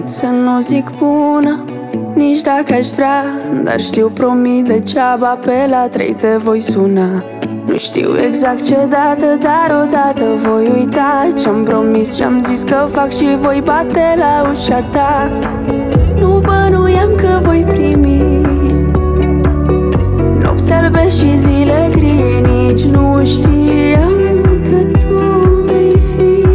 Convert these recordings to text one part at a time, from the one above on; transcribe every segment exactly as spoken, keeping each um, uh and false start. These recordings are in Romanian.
permit să nu zic bună, nici dacă aș vrea, dar știu, promit degeaba, pe la trei te voi suna. Nu știu exact ce dată, dar odată voi uita ce-am promis, ce-am zis că fac și voi bate la ușa ta. Nu bănuiam că voi primi nopți albe și zile gri, nici nu știam că tu vei fi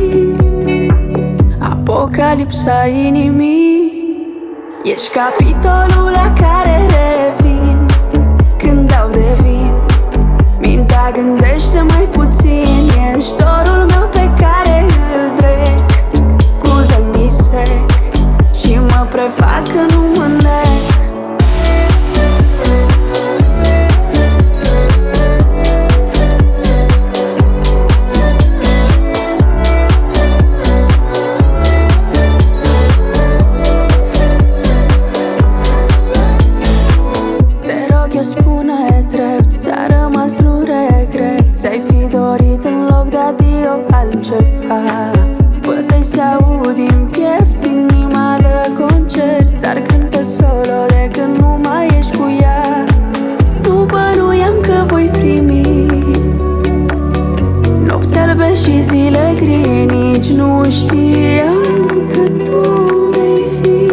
apocalipsa inimii. Ești capitolul la care revin când dau de vin. Mintea gândește mai puțin. Ești dorul meu pe care îl trec cu de-mi sec și mă prefac că nu mă nec. Spune drept, ți-a rămas vreun regret? Ți-ai fi dorit în loc de adio altceva? Bătăi se aud din piept, inima de concert, dar cântă solo de când nu mai ești cu ea. Nu bănuiam că voi primi nopți albe și zile gri, nici nu știam că tu vei fi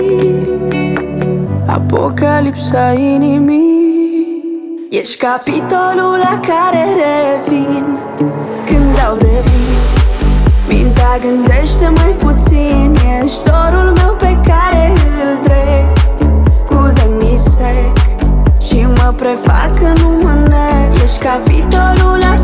apocalipsa inimii. Ești capitolul la care revin când dau de vin. Mintea gândește mai puțin. Ești dorul meu pe care îl trec cu de-mi sec și mă prefac că nu mă nec. Ești capitolul la